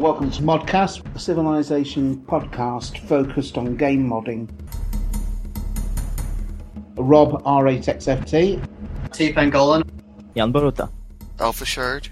Welcome to Modcast, a Civilization podcast focused on game modding. Rob, R8XFT. T. Pangolin. Jan Boruta. Alpha Shard.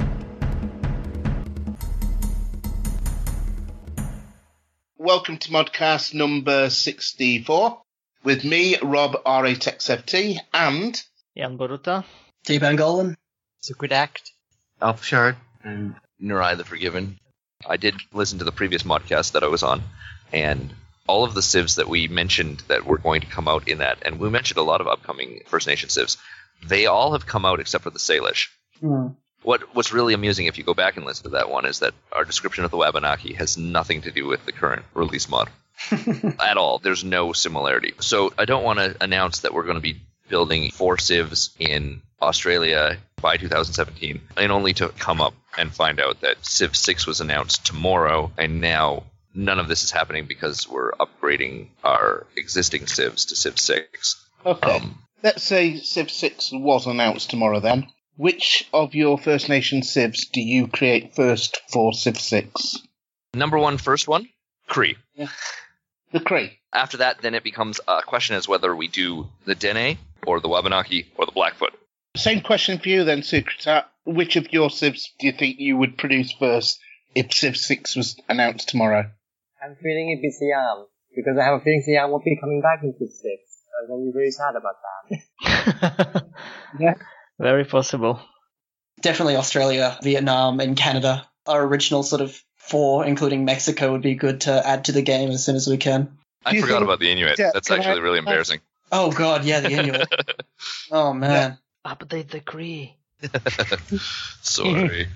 Welcome to Modcast number 64, with me, Rob, R8XFT, and... Jan Boruta. T. Pangolin. Secret Act. Alpha Shard. And Nurai the Forgiven. I did listen to the previous modcast that I was on, and all of the civs that we mentioned that were going to come out in that, and we mentioned a lot of upcoming First Nation civs, they all have come out except for the Salish. What's really amusing, if you go back and listen to that one, is that our description of the Wabanaki has nothing to do with the current release mod. At all. There's no similarity. So I don't want to announce that we're going to be building 4 civs in Australia by 2017, and only to come up and find out that Civ 6 was announced tomorrow, and now none of this is happening because we're upgrading our existing civs to Civ 6. Okay. Let's say Civ 6 was announced tomorrow then. Which of your First Nation civs do you create first for Civ 6? Number one, first one, Cree. Yeah. The Cree. After that, then it becomes a question as whether we do the Dene, or the Wabanaki, or the Blackfoot. Same question for you then, Secretat. Which of your civs do you think you would produce first if Civ 6 was announced tomorrow? I'm feeling it be Siam, because I have a feeling Siam won't be coming back in Civ 6. I'm going to be very sad about that. Yeah. Very possible. Definitely Australia, Vietnam, and Canada. Our original sort of 4, including Mexico, would be good to add to the game as soon as we can. I forgot about the Inuit. Yeah, That's actually really embarrassing. Oh god, yeah, the Inuit. Oh man. Update the Cree. Sorry.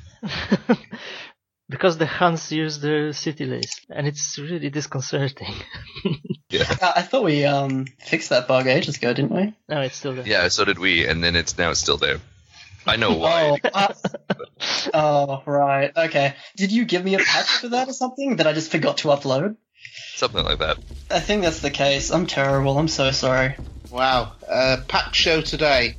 Because the Huns use the city list, and it's really disconcerting. Yeah. I thought we fixed that bug ages ago, didn't we? No, it's still there. Yeah, so did we, and then it's still there. I know why. Oh, right. Okay. Did you give me a patch for that or something that I just forgot to upload? Something like that. I think that's the case. I'm terrible. I'm so sorry. Wow. Packed show today.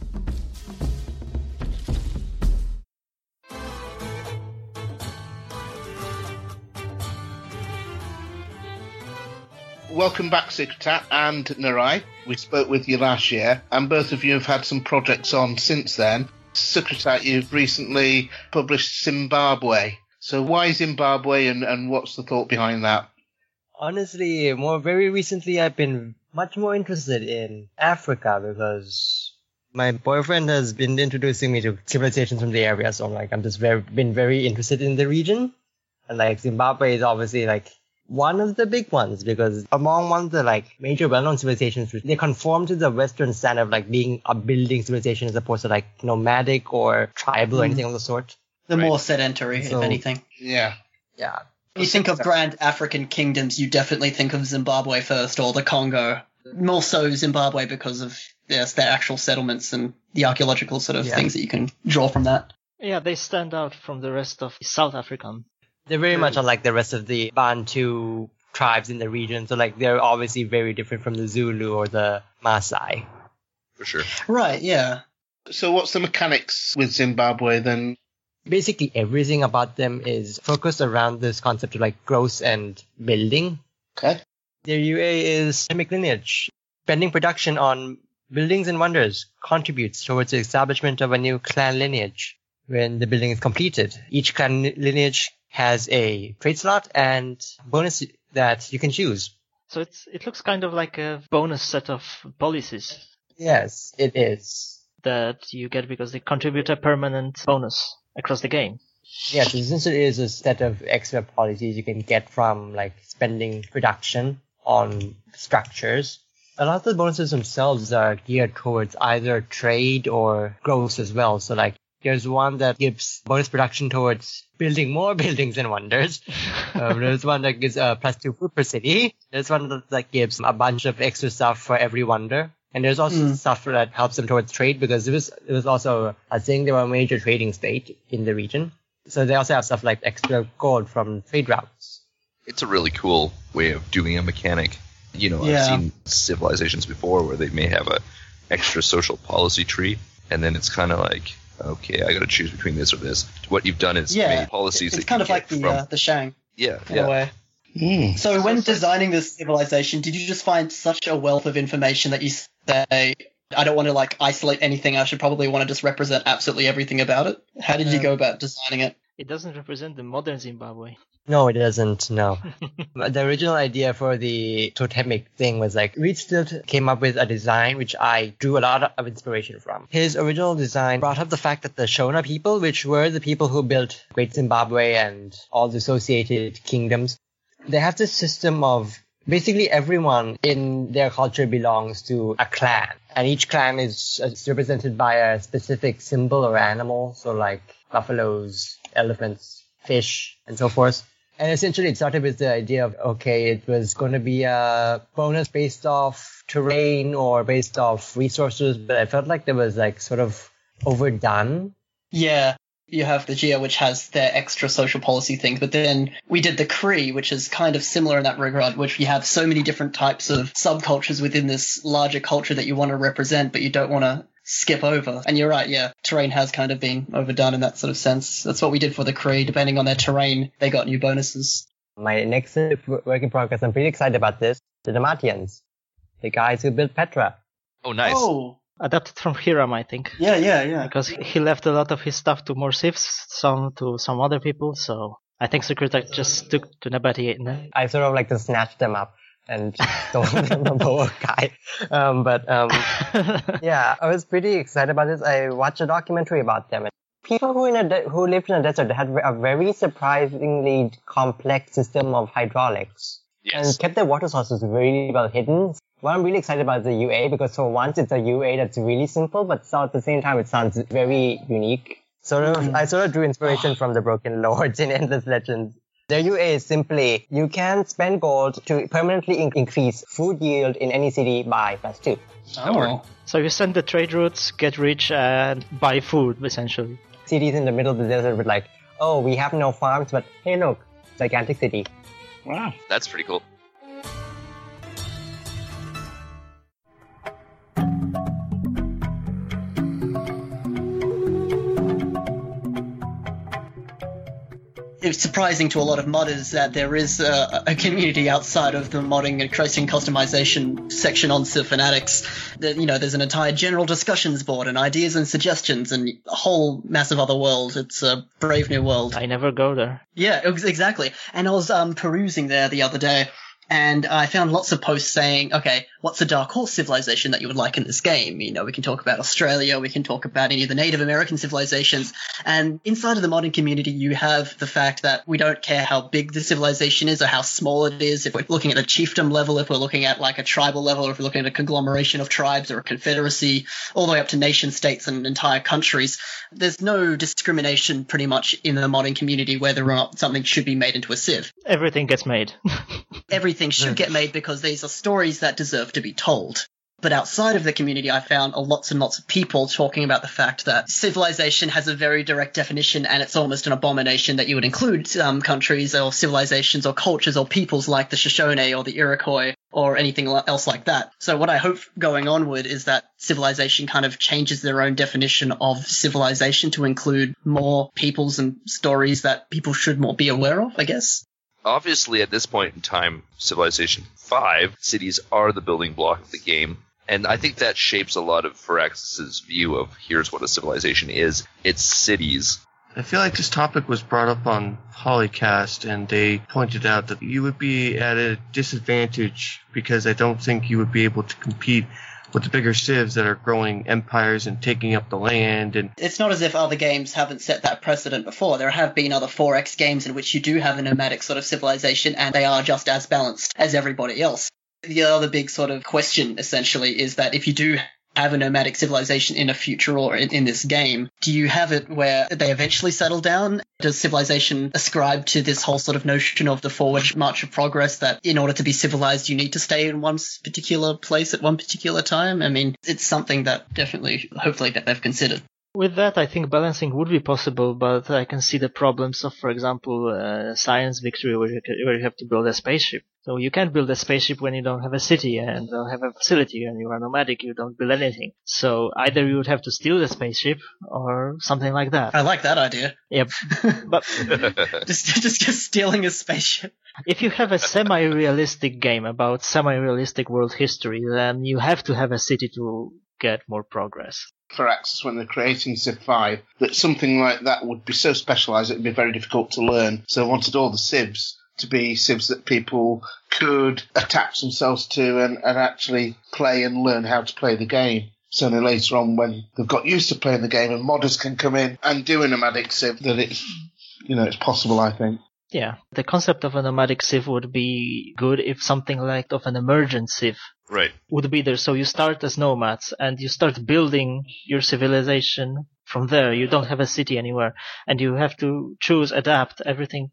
Welcome back, Secretat and Nurai. We spoke with you last year, and both of you have had some projects on since then. Secretat, you've recently published Zimbabwe. So why Zimbabwe, and what's the thought behind that? Honestly, very recently I've been much more interested in Africa because my boyfriend has been introducing me to civilizations from the area, so I'm just been very interested in the region. And Zimbabwe is obviously one of the big ones because among one of the major well-known civilizations, they conform to the Western standard of being a building civilization as opposed to nomadic or tribal or anything of the sort. The more sedentary, if anything. Yeah. Yeah. When you think of grand African kingdoms, you definitely think of Zimbabwe first, or the Congo. More so Zimbabwe because of their actual settlements and the archaeological sort of things that you can draw from that. Yeah, they stand out from the rest of South African. They're very much unlike the rest of the Bantu tribes in the region, so they're obviously very different from the Zulu or the Maasai. For sure. Right, yeah. So what's the mechanics with Zimbabwe then? Basically everything about them is focused around this concept of growth and building. Okay. Their UA is systemic lineage. Spending production on buildings and wonders contributes towards the establishment of a new clan lineage. When the building is completed, each clan lineage has a trade slot and bonus that you can choose. So it looks kind of like a bonus set of policies. Yes, it is. That you get because they contribute a permanent bonus across the game. Yes, since it is a set of extra policies you can get from spending production on structures. A lot of the bonuses themselves are geared towards either trade or growth as well. So there's one that gives bonus production towards building more buildings and wonders. There's one that gives +2 food per city. There's one that gives a bunch of extra stuff for every wonder. And there's also stuff that helps them towards trade because it was also a thing. They were a major trading state in the region. So they also have stuff like extra gold from trade routes. It's a really cool way of doing a mechanic. I've seen civilizations before where they may have a extra social policy tree, and then it's kind of Okay, I got to choose between this or this. What you've done is made policies it's that kind you of like the Shang. Yeah, in a way. So when designing this civilization, did you just find such a wealth of information that you say, I don't want to like isolate anything, I should probably want to just represent absolutely everything about it? How did you go about designing it? It doesn't represent the modern Zimbabwe. No, it doesn't, no. The original idea for the totemic thing was like, Reed Stilt came up with a design which I drew a lot of inspiration from. His original design brought up the fact that the Shona people, which were the people who built Great Zimbabwe and all the associated kingdoms, they have this system of basically everyone in their culture belongs to a clan. And each clan is represented by a specific symbol or animal. So like buffaloes, elephants, fish, and so forth. And essentially it started with the idea of, okay, it was going to be a bonus based off terrain or based off resources, but I felt like there was like sort of overdone. Yeah, you have the GEA, which has their extra social policy things, but then we did the Cree, which is kind of similar in that regard, which you have so many different types of subcultures within this larger culture that you want to represent, but you don't want to skip over. And you're right, yeah, terrain has kind of been overdone in that sort of sense. That's what we did for the Cree. Depending on their terrain, they got new bonuses. My next work in progress, I'm pretty excited about this. The Damatians, the guys who built Petra. Oh, nice. Oh, Adapted from Hiram, I think. yeah. Because he left a lot of his stuff to more civs, some to some other people, so I think Secretary just took to Nabati. I sort of like to snatch them up and stole them from the poor guy. Yeah, I was pretty excited about this. I watched a documentary about them. People who lived in a desert had a very surprisingly complex system of hydraulics. Yes. And kept their water sources very well hidden. What I'm really excited about is the UA, because for once it's a UA that's really simple, but at the same time it sounds very unique. I sort of drew inspiration from the Broken Lords in Endless Legends. Their UA is simply, you can spend gold to permanently increase food yield in any city by +2. Oh. So you send the trade routes, get rich, and buy food, essentially. Cities in the middle of the desert with like, oh, we have no farms, but hey look, gigantic city. Wow. That's pretty cool. It's surprising to a lot of modders that there is a community outside of the modding and creating customization section on Civ Fanatics. There's an entire general discussions board and ideas and suggestions and a whole massive other world. It's a brave new world. I never go there. Yeah, exactly. And I was perusing there the other day, and I found lots of posts saying, okay, what's a dark horse civilization that you would like in this game? We can talk about Australia, we can talk about any of the Native American civilizations. And inside of the modding community, you have the fact that we don't care how big the civilization is or how small it is. If we're looking at a chiefdom level, if we're looking at like a tribal level, or if we're looking at a conglomeration of tribes or a confederacy, all the way up to nation states and entire countries, there's no discrimination pretty much in the modding community whether or not something should be made into a civ. Everything gets made. Everything should get made because these are stories that deserve to be told. But outside of the community, I found lots and lots of people talking about the fact that civilization has a very direct definition, and it's almost an abomination that you would include countries or civilizations or cultures or peoples like the Shoshone or the Iroquois or anything else like that. So what I hope going onward is that civilization kind of changes their own definition of civilization to include more peoples and stories that people should more be aware of, I guess. Obviously, at this point in time, Civilization 5, cities are the building block of the game. And I think that shapes a lot of Firaxis's view of here's what a civilization is. It's cities. I feel like this topic was brought up on Polycast, and they pointed out that you would be at a disadvantage because I don't think you would be able to compete with the bigger civs that are growing empires and taking up the land. And it's not as if other games haven't set that precedent before. There have been other 4X games in which you do have a nomadic sort of civilization, and they are just as balanced as everybody else. The other big sort of question, essentially, is that if you do have a nomadic civilization in a future or in this game, do you have it where they eventually settle down? Does civilization ascribe to this whole sort of notion of the forward march of progress that in order to be civilized, you need to stay in one particular place at one particular time? I mean, it's something that definitely, hopefully, that they've considered. With that, I think balancing would be possible, but I can see the problems of, for example, Science Victory, where you have to build a spaceship. So you can't build a spaceship when you don't have a city and don't have a facility, and you are nomadic, you don't build anything. So either you would have to steal the spaceship or something like that. I like that idea. Yep. But just stealing a spaceship. if you have a semi-realistic game about semi-realistic world history, then you have to have a city to get more progress. For Axis, when they're creating Civ 5, that something like that would be so specialised it would be very difficult to learn. So I wanted all the civs to be civs that people could attach themselves to and actually play and learn how to play the game. So then later on, when they've got used to playing the game and modders can come in and do a nomadic civ, that it's possible, I think. Yeah, the concept of a nomadic civ would be good if something like of an emergent civ would be there. So you start as nomads and you start building your civilization from there. You don't have a city anywhere and you have to choose, adapt everything,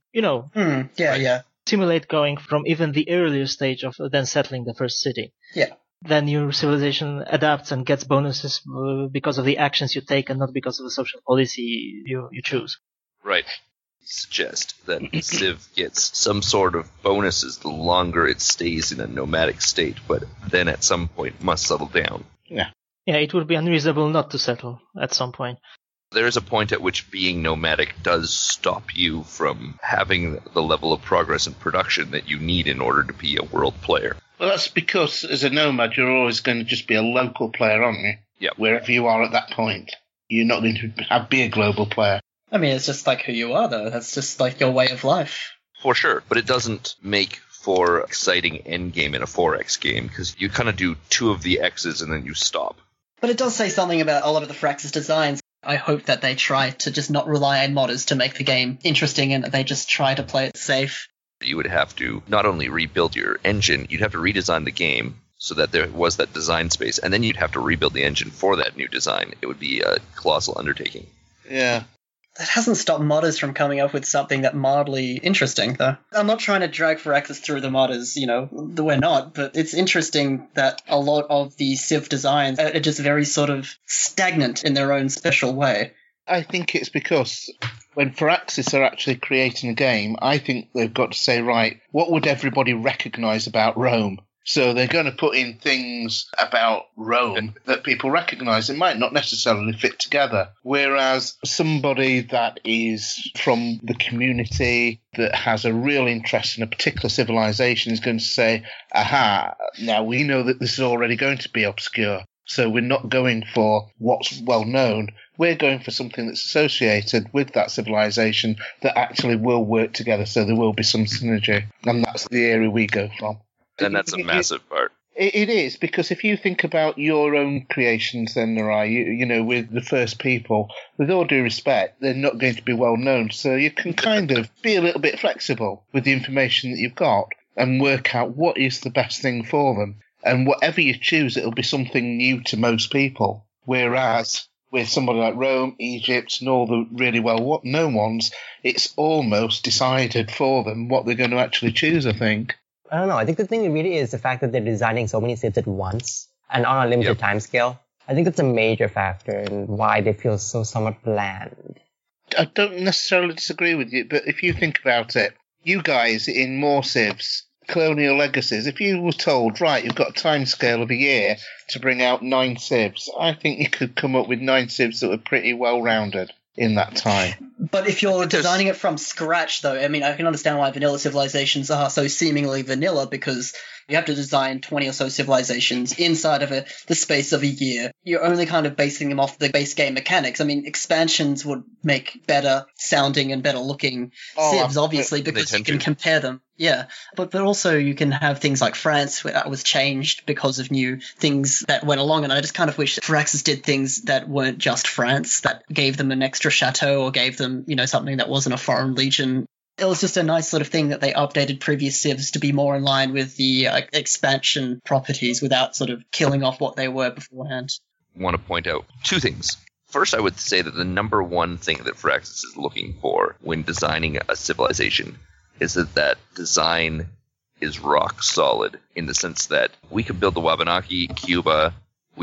simulate going from even the earlier stage of then settling the first city. Yeah. Then your civilization adapts and gets bonuses because of the actions you take and not because of the social policy you choose. Right. Suggest that Civ gets some sort of bonuses the longer it stays in a nomadic state, but then at some point must settle down. Yeah, it would be unreasonable not to settle at some point. There is a point at which being nomadic does stop you from having the level of progress and production that you need in order to be a world player. Well, that's because as a nomad, you're always going to just be a local player, aren't you? Yeah. Wherever you are at that point. You're not going to be a global player. I mean, it's just like who you are, though. That's just like your way of life. For sure, but it doesn't make for exciting endgame in a 4X game, because you kind of do 2 of the X's and then you stop. But it does say something about a lot of the Firaxis designs. I hope that they try to just not rely on modders to make the game interesting and that they just try to play it safe. You would have to not only rebuild your engine, you'd have to redesign the game so that there was that design space, and then you'd have to rebuild the engine for that new design. It would be a colossal undertaking. Yeah. That hasn't stopped modders from coming up with something that mildly interesting, though. I'm not trying to drag Firaxis through the modders, we're not, but it's interesting that a lot of the Civ designs are just very sort of stagnant in their own special way. I think it's because when Firaxis are actually creating a game, I think they've got to say, right, what would everybody recognise about Rome? So they're going to put in things about Rome that people recognise. It might not necessarily fit together. Whereas somebody that is from the community that has a real interest in a particular civilization is going to say, aha, now we know that this is already going to be obscure. So we're not going for what's well known. We're going for something that's associated with that civilization that actually will work together. So there will be some synergy. And that's the area we go from. And that's a massive part. It is, because if you think about your own creations then, Narai, with the First People, with all due respect, they're not going to be well known. So you can kind of be a little bit flexible with the information that you've got and work out what is the best thing for them. And whatever you choose, it'll be something new to most people. Whereas with somebody like Rome, Egypt, and all the really well-known ones, it's almost decided for them what they're going to actually choose, I think. I don't know. I think the thing really is the fact that they're designing so many civs at once and on a limited time scale. I think that's a major factor in why they feel so somewhat bland. I don't necessarily disagree with you, but if you think about it, you guys in more civs, Colonial Legacies, if you were told, right, you've got a time scale of a year to bring out 9 civs, I think you could come up with 9 civs that were pretty well-rounded in that time. But if you're designing it from scratch, though, I mean, I can understand why vanilla civilizations are so seemingly vanilla, because you have to design 20 or so civilizations inside of the space of a year. You're only kind of basing them off the base game mechanics. I mean, expansions would make better sounding and better looking civs, obviously, because you can compare them. Yeah, but also you can have things like France, where that was changed because of new things that went along, and I just kind of wish that Firaxis did things that weren't just France, that gave them an extra chateau or gave them, something that wasn't a foreign legion. It was just a nice sort of thing that they updated previous civs to be more in line with the expansion properties without sort of killing off what they were beforehand. I want to point out 2 things. First, I would say that the number one thing that Firaxis is looking for when designing a civilization is that design is rock solid, in the sense that we could build the Wabanaki, Cuba, we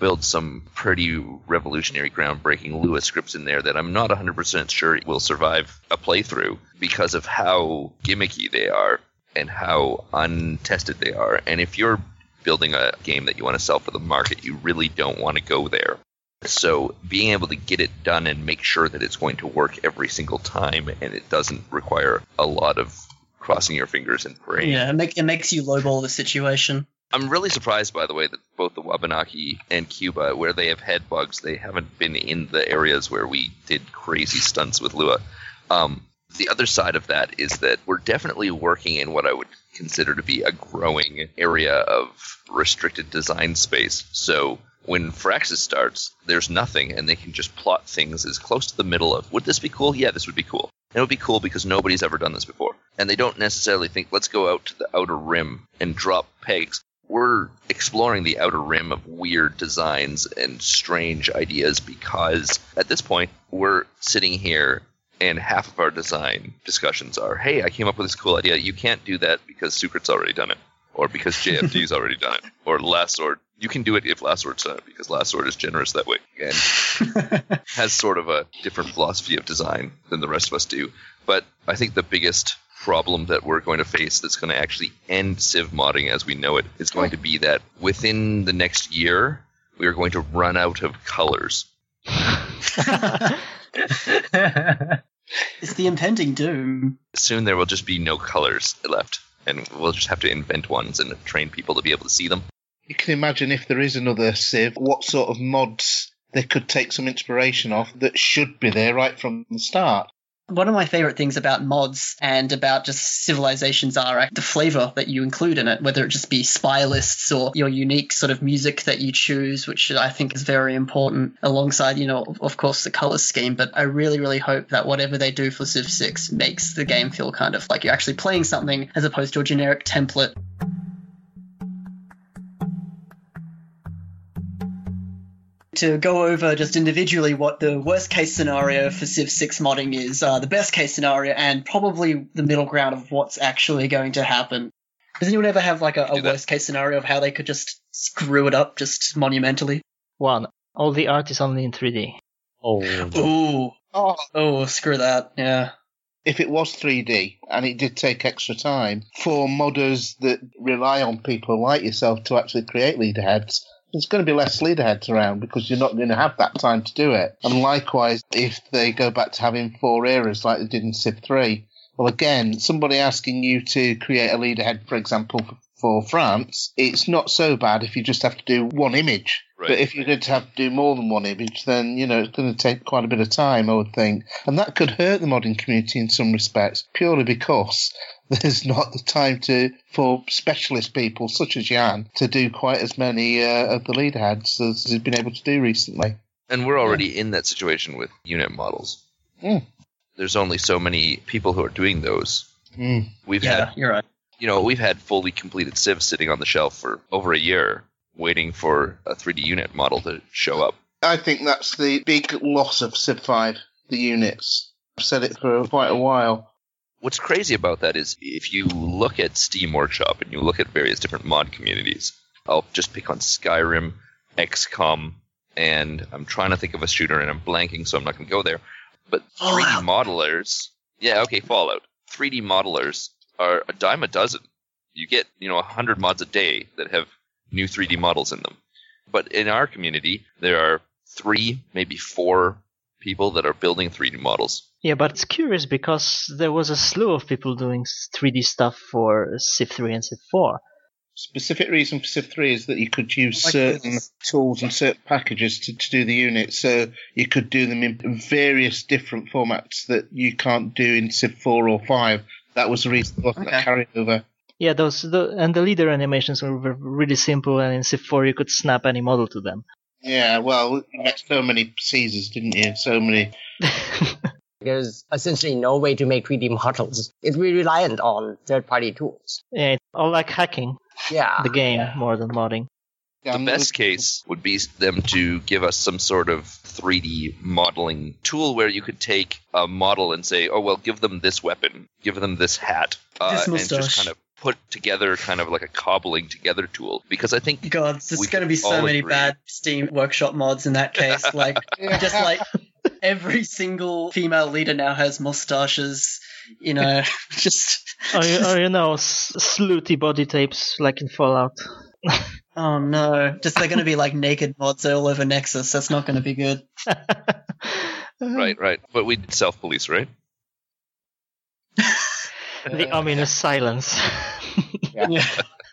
build some pretty revolutionary, groundbreaking Lua scripts in there that I'm not 100% sure will survive a playthrough because of how gimmicky they are and how untested they are. And if you're building a game that you want to sell for the market, you really don't want to go there. So being able to get it done and make sure that it's going to work every single time and it doesn't require a lot of crossing your fingers and praying. Yeah, it makes you lowball the situation. I'm really surprised, by the way, that both the Wabanaki and Cuba, where they have had bugs, they haven't been in the areas where we did crazy stunts with Lua. The other side of that is that we're definitely working in what I would consider to be a growing area of restricted design space. So when Firaxis starts, there's nothing, and they can just plot things as close to the middle of, would this be cool? Yeah, this would be cool. And it would be cool because nobody's ever done this before. And they don't necessarily think, let's go out to the outer rim and drop pegs. We're exploring the outer rim of weird designs and strange ideas because at this point, we're sitting here and half of our design discussions are, hey, I came up with this cool idea. You can't do that because Sucrit's already done it, or because JFD's already done it, or Last Sword. You can do it if Last Sword's done it because Last Sword is generous that way and has sort of a different philosophy of design than the rest of us do. But I think the biggest problem that we're going to face that's going to actually end Civ modding as we know it is going to be that within the next year, we are going to run out of colors. It's the impending doom. Soon there will just be no colors left, and we'll just have to invent ones and train people to be able to see them. You can imagine if there is another Civ, what sort of mods they could take some inspiration off that should be there right from the start. One of my favorite things about mods and about just civilizations are the flavor that you include in it, whether it just be spy lists or your unique sort of music that you choose, which I think is very important alongside, of course, the color scheme. But I really, really hope that whatever they do for Civ 6 makes the game feel kind of like you're actually playing something as opposed to a generic template. To go over just individually what the worst case scenario for Civ 6 modding is, the best case scenario, and probably the middle ground of what's actually going to happen. Does anyone ever have like a worst case scenario of how they could just screw it up just monumentally? One, all the art is only in 3D. Oh, screw that, yeah. If it was 3D, and it did take extra time, for modders that rely on people like yourself to actually create leaderheads, there's going to be less leaderheads around because you're not going to have that time to do it. And likewise, if they go back to having 4 eras like they did in Civ 3, well, again, somebody asking you to create a leaderhead, for example, for France, it's not so bad if you just have to do one image. Right. But if you're going to have to do more than one image, then, it's going to take quite a bit of time, I would think. And that could hurt the modding community in some respects, purely because there's not the time for specialist people such as Jan to do quite as many of the leaderheads as he's been able to do recently. And we're already in that situation with unit models. Mm. There's only so many people who are doing those. Mm. You're right. We've had fully completed civs sitting on the shelf for over a year waiting for a 3D unit model to show up. I think that's the big loss of Civ 5, the units. I've said it for quite a while. What's crazy about that is if you look at Steam Workshop and you look at various different mod communities, I'll just pick on Skyrim, XCOM, and I'm trying to think of a shooter and I'm blanking, so I'm not going to go there. But 3D modelers, Fallout. 3D modelers are a dime a dozen. You get, 100 mods a day that have new 3D models in them. But in our community, there are 3, maybe 4 people that are building 3D models. Yeah, but it's curious because there was a slew of people doing 3D stuff for Civ 3 and Civ 4. Specific reason for Civ 3 is that you could use certain tools and certain packages to do the units, so you could do them in various different formats that you can't do in Civ 4 or 5. That was the reason it wasn't a carryover. Yeah, and the leader animations were really simple, and in Civ 4 you could snap any model to them. Yeah, well, you met so many Caesars, didn't you? So many. There's essentially no way to make 3D models. It's really reliant on third-party tools. Yeah, it's all like hacking the game more than modding. The best case would be them to give us some sort of 3D modeling tool where you could take a model and say, give them this weapon, give them this hat, this and just kind of put together kind of like a cobbling together tool, because I think God, there's we going to can be so all many agree- bad Steam Workshop mods in that case. Like, just like every single female leader now has mustaches, you know, just. Or slutty body tapes like in Fallout. Oh no, just they're going to be like naked mods all over Nexus. That's not going to be good. Right. But we self-police, right? The ominous silence. Yeah.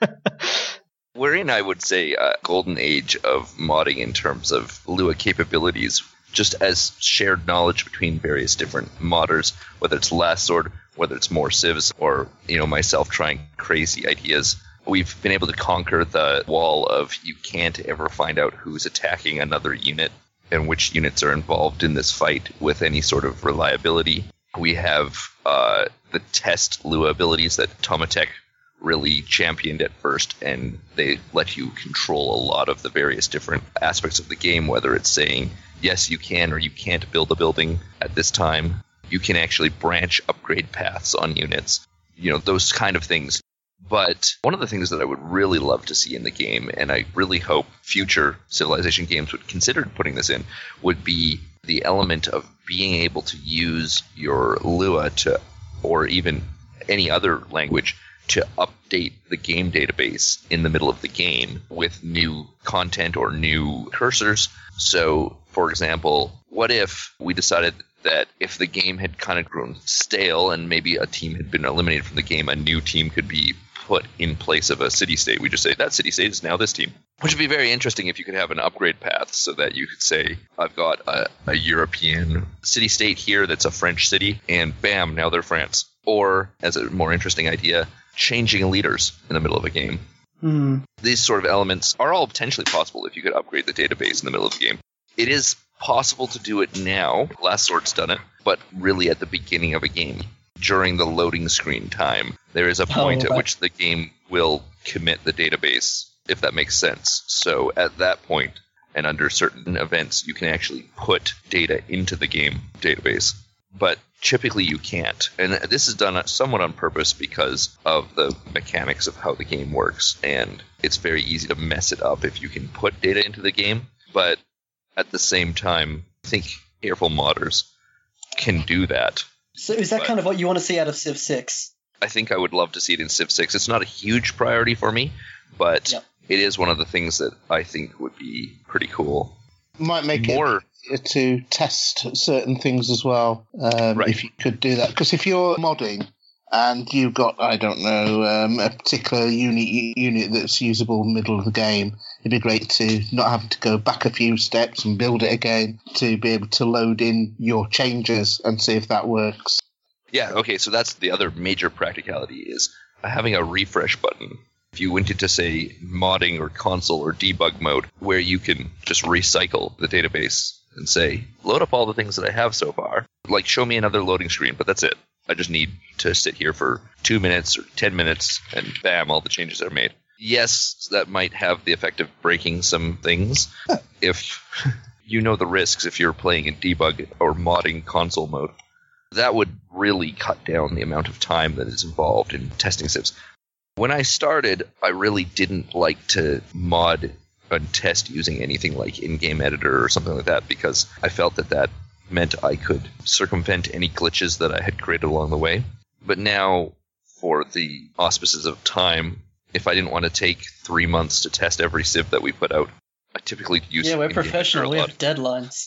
We're in, I would say, a golden age of modding in terms of Lua capabilities, just as shared knowledge between various different modders, whether it's Last Sword, whether it's more civs, or myself trying crazy ideas. We've been able to conquer the wall of you can't ever find out who's attacking another unit and which units are involved in this fight with any sort of reliability. We have the test Lua abilities that Tomatech really championed at first, and they let you control a lot of the various different aspects of the game, whether it's saying, yes, you can or you can't build a building at this time. You can actually branch upgrade paths on units, those kind of things. But one of the things that I would really love to see in the game, and I really hope future Civilization games would consider putting this in, would be the element of being able to use your Lua or even any other language to update the game database in the middle of the game with new content or new cursors. So, for example, what if we decided that if the game had kind of grown stale and maybe a team had been eliminated from the game, a new team could be put in place of a city-state. We just say, that city-state is now this team. Which would be very interesting if you could have an upgrade path so that you could say, I've got a European city-state here that's a French city, and bam, now they're France. Or, as a more interesting idea, changing leaders in the middle of a game. These sort of elements are all potentially possible if you could upgrade the database in the middle of the game. It is possible to do it now. Last Sword's done it, but really at the beginning of a game. During the loading screen time, there is a point at which the game will commit the database, if that makes sense. So at that point, and under certain events, you can actually put data into the game database. But typically you can't. And this is done somewhat on purpose because of the mechanics of how the game works. And it's very easy to mess it up if you can put data into the game. But at the same time, I think careful modders can do that. So is that kind of what you want to see out of Civ 6? I think I would love to see it in Civ 6. It's not a huge priority for me, but it is one of the things that I think would be pretty cool. Might make it to test certain things as well, if you could do that. Because if you're modding and you've got, I don't know, a particular unit that's usable in the middle of the game, it'd be great to not have to go back a few steps and build it again, to be able to load in your changes and see if that works. Yeah, okay, so that's the other major practicality is having a refresh button. If you went into, say, modding or console or debug mode, where you can just recycle the database and say, load up all the things that I have so far. Like, show me another loading screen, but that's it. I just need to sit here for 2 minutes or 10 minutes, and bam, all the changes are made. Yes, that might have the effect of breaking some things if you know the risks if you're playing in debug or modding console mode. That would really cut down the amount of time that is involved in testing civs. When I started, I really didn't like to mod and test using anything like in-game editor or something like that because I felt that meant I could circumvent any glitches that I had created along the way. But now, for the auspices of time, if I didn't want to take 3 months to test every civ that we put out, I typically use we're professional. We have deadlines.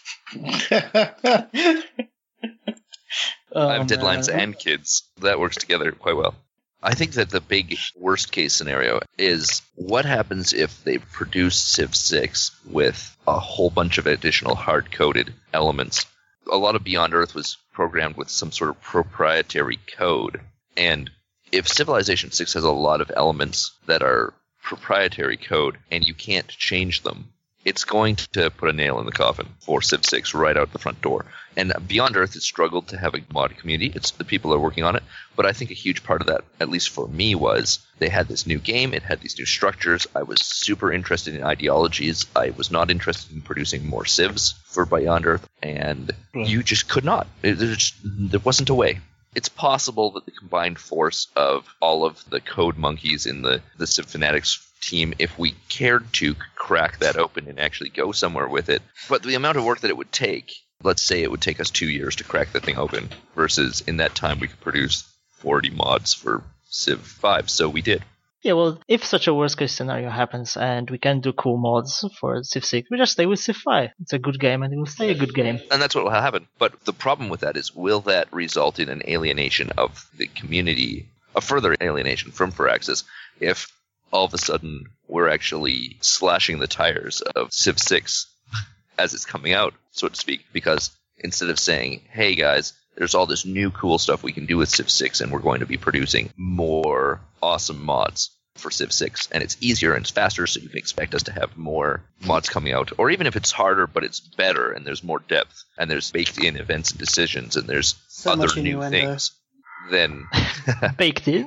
I have deadlines and kids. That works together quite well. I think that the big worst case scenario is what happens if they produce Civ 6 with a whole bunch of additional hard-coded elements. A lot of Beyond Earth was programmed with some sort of proprietary code. And if Civilization 6 has a lot of elements that are proprietary code and you can't change them, it's going to put a nail in the coffin for Civ 6 right out the front door. And Beyond Earth has struggled to have a mod community. It's the people that are working on it. But I think a huge part of that, at least for me, was they had this new game. It had these new structures. I was super interested in ideologies. I was not interested in producing more civs for Beyond Earth. And you just could not. There wasn't a way. It's possible that the combined force of all of the code monkeys in the Civ Fanatics team, if we cared to, could crack that open and actually go somewhere with it. But the amount of work that it would take, let's say it would take us 2 years to crack that thing open, versus in that time we could produce 40 mods for Civ 5, so we did. Yeah, well, if such a worst-case scenario happens and we can do cool mods for Civ 6, we just stay with Civ 5. It's a good game and it will stay a good game. And that's what will happen. But the problem with that is, will that result in an alienation of the community, a further alienation from Firaxis, if all of a sudden we're actually slashing the tires of Civ 6 as it's coming out, so to speak? Because instead of saying, hey guys, there's all this new cool stuff we can do with Civ 6, and we're going to be producing more awesome mods for Civ 6, and it's easier and it's faster, so you can expect us to have more mods coming out. Or even if it's harder, but it's better, and there's more depth, and there's baked-in events and decisions, and there's So other much new innuendo. things, then Baked in.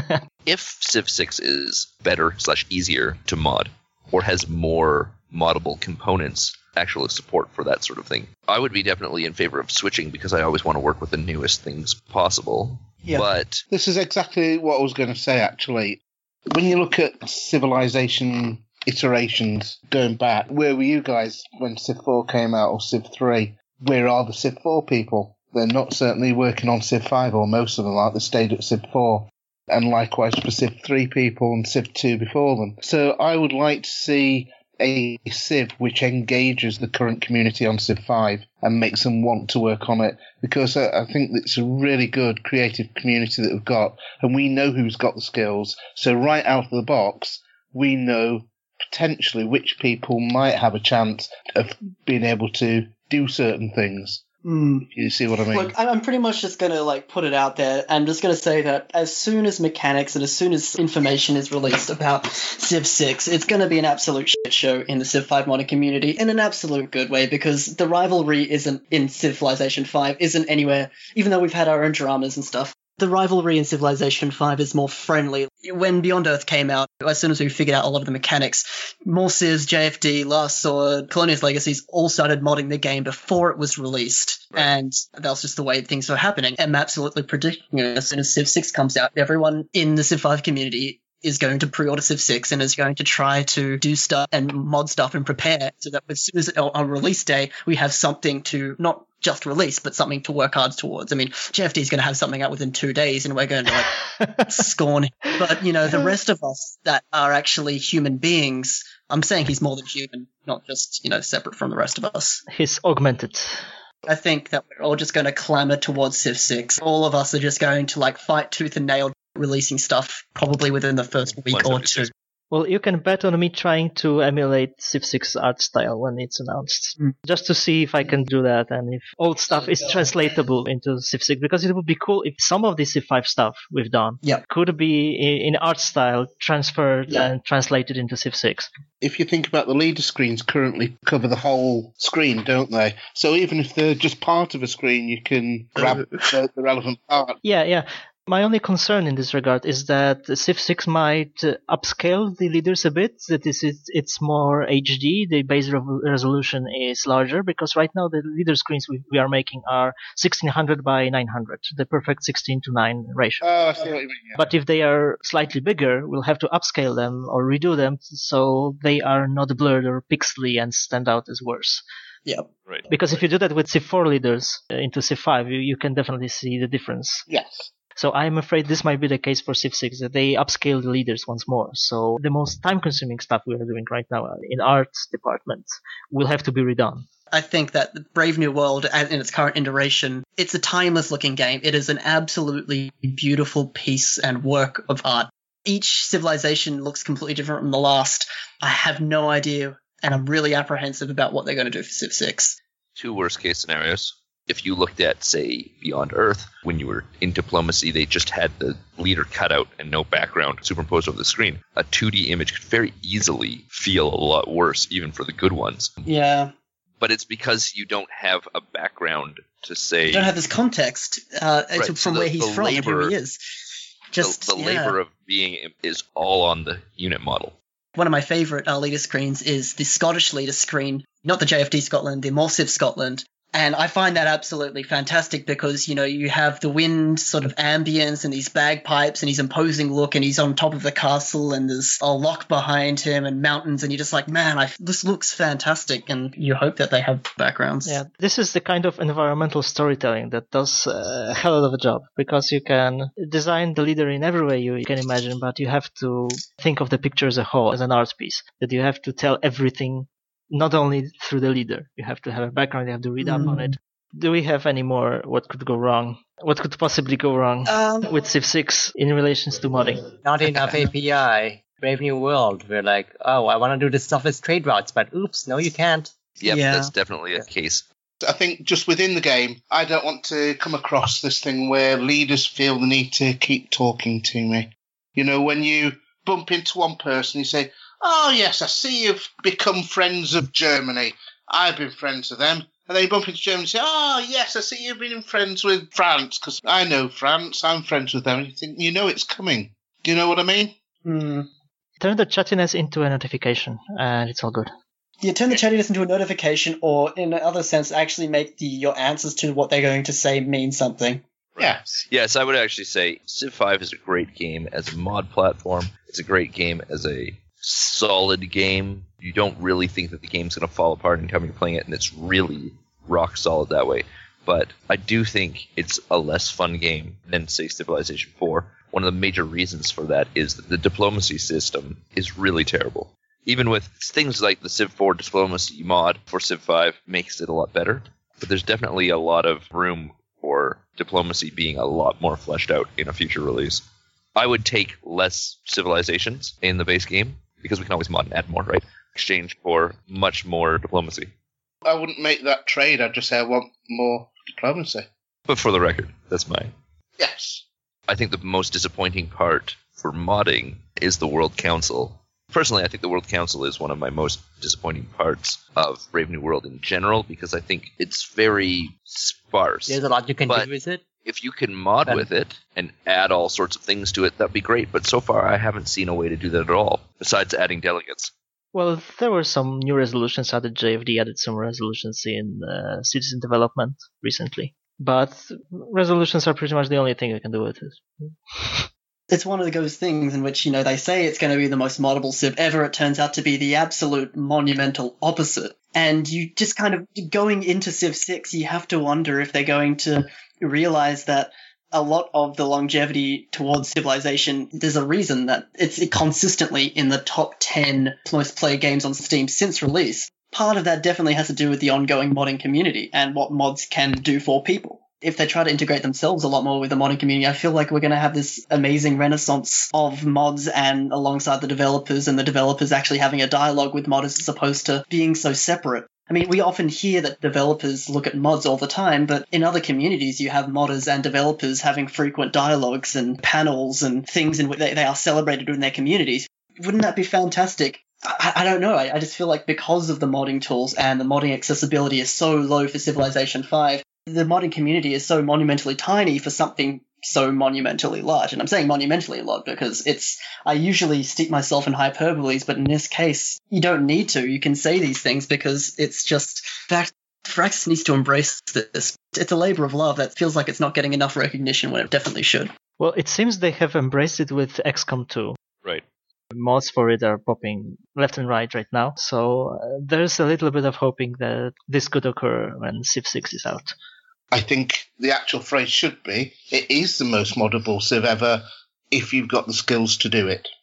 if Civ 6 is better/easier to mod, or has more moddable components, actual support for that sort of thing, I would be definitely in favor of switching, because I always want to work with the newest things possible. Yeah. But This is exactly what I was going to say, actually. When you look at Civilization iterations going back, where were you guys when Civ 4 came out, or Civ 3? Where are the Civ 4 people? They're not certainly working on Civ 5, or most of them aren't. They stayed at Civ 4. And likewise for Civ 3 people and Civ 2 before them. So I would like to see a Civ which engages the current community on Civ 5 and makes them want to work on it, because I think it's a really good creative community that we've got, and we know who's got the skills. So right out of the box, we know potentially which people might have a chance of being able to do certain things. You see what I mean? Look, I'm pretty much just going to put it out there. I'm just going to say that as soon as mechanics and as soon as information is released about Civ 6, it's going to be an absolute shit show in the Civ 5 modding community, in an absolute good way, because the rivalry isn't in Civilization 5, isn't anywhere, even though we've had our own dramas and stuff. The rivalry in Civilization 5 is more friendly. When Beyond Earth came out, as soon as we figured out all of the mechanics, more Civs, JFD, Last Sword, Colonious Legacies all started modding the game before it was released. Right. And that was just the way things were happening. I'm absolutely predicting as soon as Civ 6 comes out, everyone in the Civ 5 community is going to pre-order Civ 6 and is going to try to do stuff and mod stuff and prepare, so that as soon as on release day, we have something to not just release, but something to work hard towards. I mean, JFD is going to have something out within 2 days, and we're going to scorn him. But, the rest of us that are actually human beings, I'm saying he's more than human, not just, separate from the rest of us. He's augmented. I think that we're all just going to clamor towards Civ 6. All of us are just going to fight tooth and nail releasing stuff probably within the first week or two. Well, you can bet on me trying to emulate Civ 6 art style when it's announced, just to see if I can do that and if old stuff is translatable into Civ 6, because it would be cool if some of the Civ 5 stuff we've done could be in art style transferred and translated into Civ 6. If you think about the leader screens currently cover the whole screen, don't they? So even if they're just part of a screen, you can grab the relevant part. Yeah. My only concern in this regard is that Civ 6 might upscale the leaders a bit, that it's more HD, the base resolution is larger, because right now the leader screens we are making are 1600 by 900, the perfect 16:9 ratio. Oh, I see what you mean. Yeah. But if they are slightly bigger, we'll have to upscale them or redo them so they are not blurred or pixely and stand out as worse. Yeah. Right. Because if you do that with Civ 4 leaders into Civ 5, you can definitely see the difference. Yes. So I'm afraid this might be the case for Civ 6, that they upscale the leaders once more. So the most time-consuming stuff we are doing right now in art department will have to be redone. I think that the Brave New World, in its current iteration, it's a timeless-looking game. It is an absolutely beautiful piece and work of art. Each civilization looks completely different from the last. I have no idea, and I'm really apprehensive about what they're going to do for Civ 6. 2 worst-case scenarios. If you looked at, say, Beyond Earth, when you were in diplomacy, they just had the leader cut out and no background superimposed over the screen. A 2D image could very easily feel a lot worse, even for the good ones. Yeah. But it's because you don't have a background to say... You don't have this context from where he's from and who he is. The labor of being is all on the unit model. One of my favourite leader screens is the Scottish leader screen, not the JFD Scotland, the More Civ Scotland. And I find that absolutely fantastic because, you have the wind sort of ambience and these bagpipes and his imposing look, and he's on top of the castle and there's a lock behind him and mountains, and you're just like, man, this looks fantastic, and you hope that they have backgrounds. Yeah, this is the kind of environmental storytelling that does a hell of a job, because you can design the leader in every way you can imagine, but you have to think of the picture as a whole, as an art piece, that you have to tell everything not only through the leader. You have to have a background, you have to read up on it. Do we have any more what could go wrong? What could possibly go wrong with Civ 6 in relations to modding? Not enough API. Brave New World, we're like, oh, I want to do this stuff as trade routes, but oops, no you can't. Yep, Yeah. That's definitely a case. I think just within the game, I don't want to come across this thing where leaders feel the need to keep talking to me. When you bump into one person, you say, oh, yes, I see you've become friends of Germany. I've been friends with them. And then you bump into Germany and say, oh, yes, I see you've been friends with France, because I know France. I'm friends with them. And you think, it's coming. Do you know what I mean? Turn the chattiness into a notification, and it's all good. You turn the chattiness into a notification, or in another sense, actually make your answers to what they're going to say mean something. Yes. Yes, I would actually say Civ 5 is a great game as a mod platform. It's a great game as a solid game. You don't really think that the game's going to fall apart anytime you're playing it, and it's really rock solid that way. But I do think it's a less fun game than, say, Civilization 4. One of the major reasons for that is that the diplomacy system is really terrible. Even with things like the Civ 4 diplomacy mod for Civ 5 makes it a lot better. But there's definitely a lot of room for diplomacy being a lot more fleshed out in a future release. I would take less civilizations in the base game, because we can always mod and add more, right? Exchange for much more diplomacy. I wouldn't make that trade. I'd just say I want more diplomacy. But for the record, that's mine. Yes. I think the most disappointing part for modding is the World Council. Personally, I think the World Council is one of my most disappointing parts of Brave New World in general, because I think it's very sparse. There's a lot you can But do with it. if you can mod with it and add all sorts of things to it, that'd be great. But so far, I haven't seen a way to do that at all, besides adding delegates. Well, there were some new resolutions added. JFD added some resolutions in citizen development recently. But resolutions are pretty much the only thing you can do with it. It's one of those things in which, they say it's going to be the most moddable Civ ever. It turns out to be the absolute monumental opposite. And you just kind of, going into Civ 6, you have to wonder if they're going to realize that a lot of the longevity towards Civilization, there's a reason that it's consistently in the top 10 most played games on Steam since release. Part of that definitely has to do with the ongoing modding community and what mods can do for people. If they try to integrate themselves a lot more with the modding community, I feel like we're going to have this amazing renaissance of mods and alongside the developers, and the developers actually having a dialogue with modders as opposed to being so separate. I mean, we often hear that developers look at mods all the time, but in other communities you have modders and developers having frequent dialogues and panels and things in which they are celebrated in their communities. Wouldn't that be fantastic? I don't know. I just feel like because of the modding tools and the modding accessibility is so low for Civilization 5, the modding community is so monumentally tiny for something so monumentally large. And I'm saying monumentally a lot because I usually stick myself in hyperboles, but in this case, you don't need to. You can say these things because it's just fact. Firaxis needs to embrace this. It's a labor of love that feels like it's not getting enough recognition when it definitely should. Well, it seems they have embraced it with XCOM 2. Right. Mods for it are popping left and right now, so there's a little bit of hoping that this could occur when Civ 6 is out. I think the actual phrase should be, it is the most moddable Civ ever if you've got the skills to do it.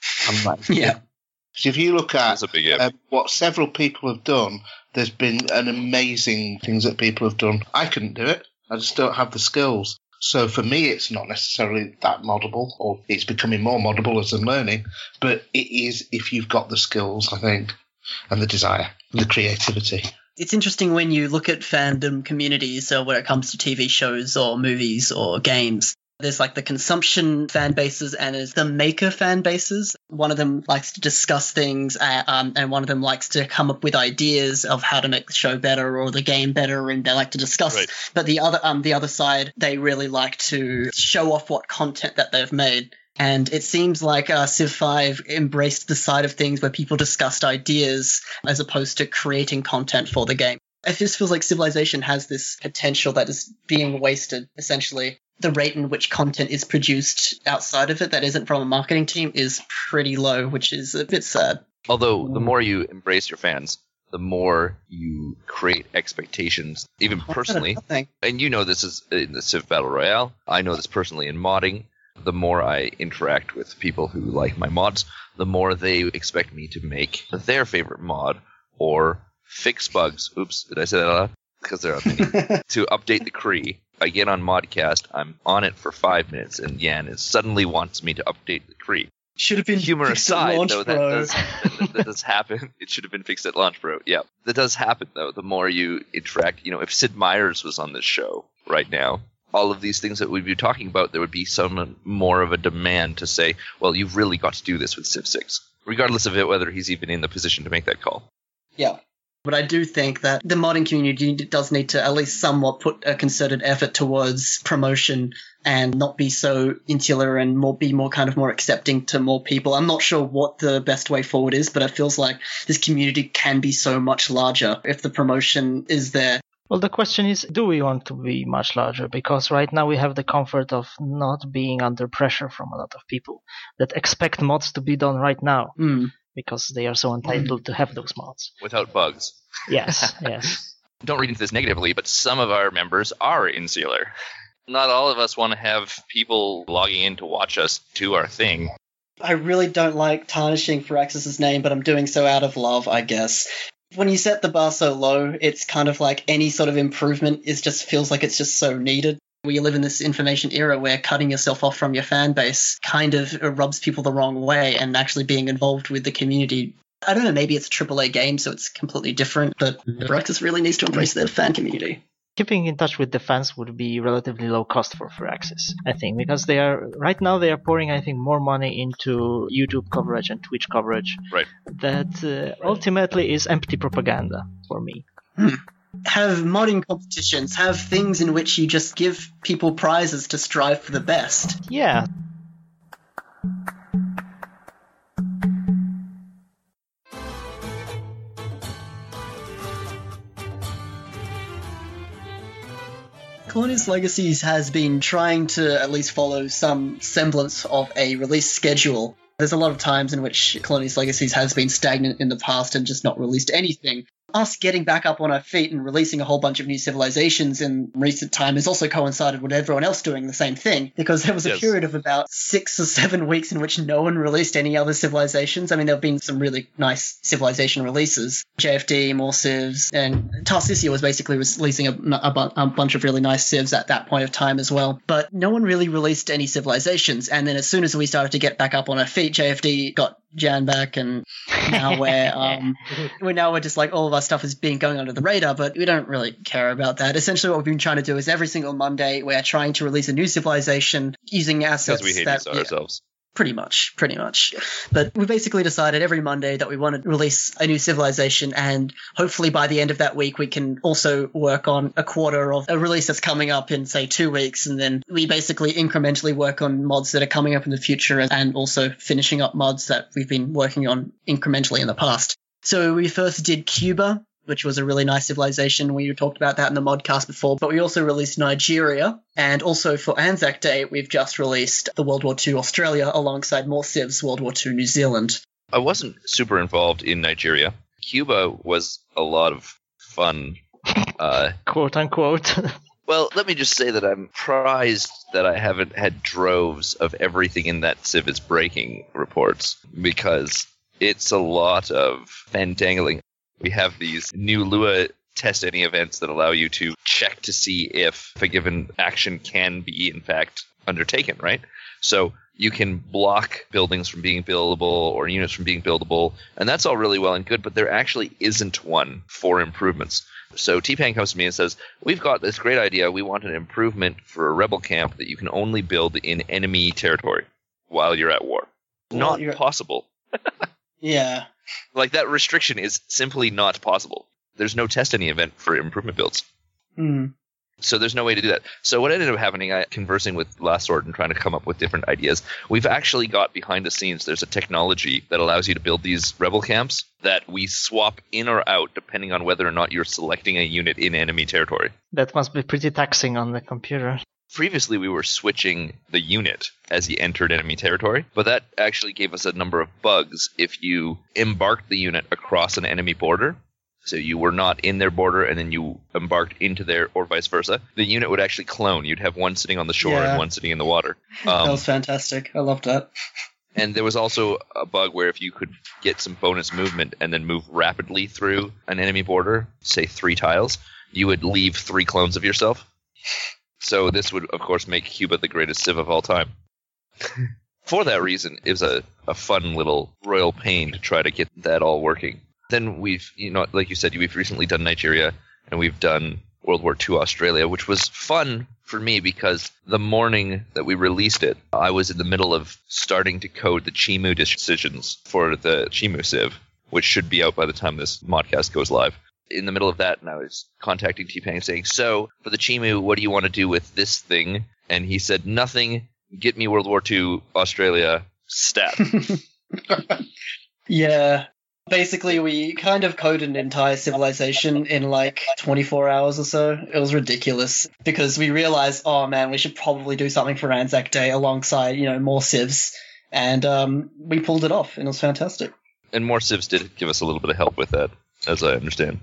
Yeah. So if you look at That's a big if. what several people have done, there's been an amazing things that people have done. I couldn't do it. I just don't have the skills. So for me, it's not necessarily that moddable, or it's becoming more moddable as I'm learning, but it is if you've got the skills, I think, and the desire, the creativity. It's interesting when you look at fandom communities, so when it comes to TV shows or movies or games. There's like the consumption fan bases and there's the maker fan bases. One of them likes to discuss things and one of them likes to come up with ideas of how to make the show better or the game better, and they like to discuss. Right. But the other side, they really like to show off what content that they've made. And it seems like Civ 5 embraced the side of things where people discussed ideas as opposed to creating content for the game. It just feels like Civilization has this potential that is being wasted, essentially. The rate in which content is produced outside of it that isn't from a marketing team is pretty low, which is a bit sad. Although, the more you embrace your fans, the more you create expectations, even personally. And you know this is in the Civ Battle Royale. I know this personally in modding. The more I interact with people who like my mods, the more they expect me to make their favorite mod or fix bugs. Oops, did I say that out loud? Because there are many. To update the Kree. I get on Modcast, I'm on it for 5 minutes, and Jan suddenly wants me to update the Kree. Should have been humor aside, launch, though, that does happen. It should have been fixed at launch, bro. Yeah, that does happen, though. The more you interact, if Sid Meier's was on this show right now, all of these things that we'd be talking about, there would be some more of a demand to say, well, you've really got to do this with Civ 6, regardless of it, whether he's even in the position to make that call. Yeah. But I do think that the modding community does need to at least somewhat put a concerted effort towards promotion and not be so insular and be more kind of more accepting to more people. I'm not sure what the best way forward is, but it feels like this community can be so much larger if the promotion is there. Well, the question is, do we want to be much larger? Because right now we have the comfort of not being under pressure from a lot of people that expect mods to be done right now. Because they are so entitled to have those mods. Without bugs. Yes, yes. Don't read into this negatively, but some of our members are insular. Not all of us want to have people logging in to watch us do our thing. I really don't like tarnishing Firaxis' name, but I'm doing so out of love, I guess. When you set the bar so low, it's kind of like any sort of improvement feels like it's just so needed. We live in this information era where cutting yourself off from your fan base kind of rubs people the wrong way, and actually being involved with the community. I don't know, maybe it's a AAA game, so it's completely different, but Firaxis really needs to embrace their fan community. Keeping in touch with the fans would be relatively low cost for Firaxis, I think, because right now they are pouring, I think, more money into YouTube coverage and Twitch coverage. Right. That ultimately is empty propaganda for me. Have modding competitions, have things in which you just give people prizes to strive for the best. Yeah. Colonious Legacies has been trying to at least follow some semblance of a release schedule. There's a lot of times in which Colonious Legacies has been stagnant in the past and just not released anything. Us getting back up on our feet and releasing a whole bunch of new civilizations in recent time has also coincided with everyone else doing the same thing, because there was a period of about 6 or 7 weeks in which no one released any other civilizations. I mean, there have been some really nice civilization releases. JFD, more civs, and Tarsicia was basically releasing a bunch of really nice civs at that point of time as well. But no one really released any civilizations. And then as soon as we started to get back up on our feet, JFD got Jan back, and now we're just like, all of our stuff is going under the radar, but we don't really care about that. Essentially what we've been trying to do is every single Monday we're trying to release a new civilization using assets because we hate ourselves. Pretty much. But we basically decided every Monday that we want to release a new civilization, and hopefully by the end of that week we can also work on a quarter of a release that's coming up in, say, 2 weeks, and then we basically incrementally work on mods that are coming up in the future and also finishing up mods that we've been working on incrementally in the past. So we first did Cuba, which was a really nice civilization. We talked about that in the modcast before, but we also released Nigeria. And also for Anzac Day, we've just released the World War II Australia alongside more civs, World War II New Zealand. I wasn't super involved in Nigeria. Cuba was a lot of fun. Quote unquote. Well, let me just say that I'm surprised that I haven't had droves of everything in that Civ is breaking reports, because it's a lot of fandangling. We have these new Lua test any events that allow you to check to see if a given action can be, in fact, undertaken, right? So you can block buildings from being buildable or units from being buildable, and that's all really well and good, but there actually isn't one for improvements. So T-Pan comes to me and says, we've got this great idea. We want an improvement for a rebel camp that you can only build in enemy territory while you're at war. Not possible. Yeah. Like, that restriction is simply not possible. There's no test any event for improvement builds. So there's no way to do that. So what ended up happening, conversing with Last Sword and trying to come up with different ideas, we've actually got behind the scenes, there's a technology that allows you to build these rebel camps that we swap in or out depending on whether or not you're selecting a unit in enemy territory. That must be pretty taxing on the computer. Previously, we were switching the unit as he entered enemy territory, but that actually gave us a number of bugs if you embarked the unit across an enemy border. So you were not in their border and then you embarked into their, or vice versa. The unit would actually clone. You'd have one sitting on the shore and one sitting in the water. That was fantastic. I loved that. And there was also a bug where if you could get some bonus movement and then move rapidly through an enemy border, say 3 tiles, you would leave 3 clones of yourself. So this would, of course, make Cuba the greatest civ of all time. For that reason, it was a fun little royal pain to try to get that all working. Then we've, like you said, we've recently done Nigeria, and we've done World War II Australia, which was fun for me because the morning that we released it, I was in the middle of starting to code the Chimu decisions for the Chimu Civ, which should be out by the time this modcast goes live. In the middle of that, and I was contacting T-Pang saying, so, for the Chimu, what do you want to do with this thing? And he said, nothing, get me World War II Australia, stat. Yeah. Basically, we kind of coded an entire civilization in like 24 hours or so. It was ridiculous because we realized, oh man, we should probably do something for Anzac Day alongside, more civs. And we pulled it off, and it was fantastic. And more civs did give us a little bit of help with that, as I understand.